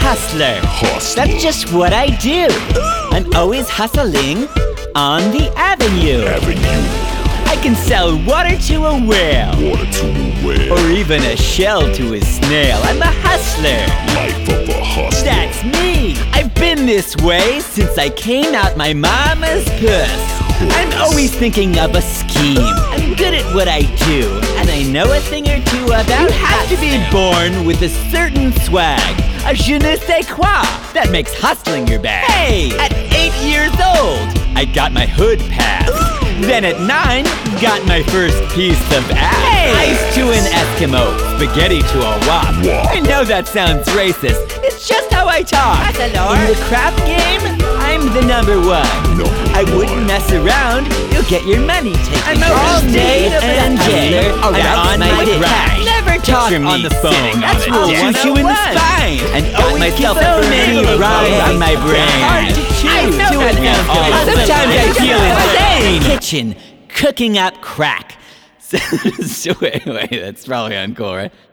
hustler. That's just what I do. I'm always hustling on the avenue. I can sell water to a whale, or even a shell to a snail. I'm a hustler. Life of a hustler. That's me. I've been this way since I came out my mama's puss. I'm always thinking of a scheme. I'm good at what I do, and I know a thing or two about You have to be born with a certain swag, a je ne sais quoi, that makes hustling your bag. Hey, at 8 years old, I got my hood passed. Then at 9, got my first piece of ass. Hey! Ice to an Eskimo, spaghetti to a wop. I know that sounds racist, it's just how I talk. In the crap game, I'm the number one. I wouldn't mess around, you'll get your money taken. I'm all day and day, I'm on my grind. Never talk on the phone, that's rule 101. And always myself so many rhymes on my brain. Hard to choose. Sometimes I feel insane. Kitchen, cooking up crack. So anyway, that's probably uncool, right?